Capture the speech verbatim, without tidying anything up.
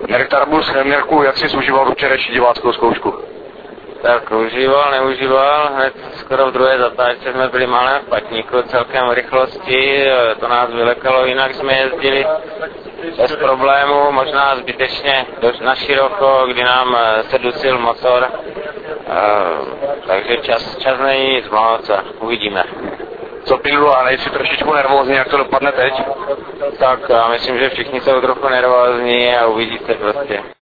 Erik Tarabus, Mirku, jak jsi užíval včerejší diváckou zkoušku? Tak užíval, neužíval, hned skoro v druhé zatáčce jsme byli malé v patníku, celkem v rychlosti, to nás vylekalo, jinak jsme jezdili bez problému, možná zbytečně na široko, kdy nám se dusil motor, takže čas, čas není nic moc a uvidíme. Co Pindu, a nejsi trošičku nervózní, jak to dopadne teď? Tak já myslím, že všichni jsou trochu nervózní a uvidíte prostě.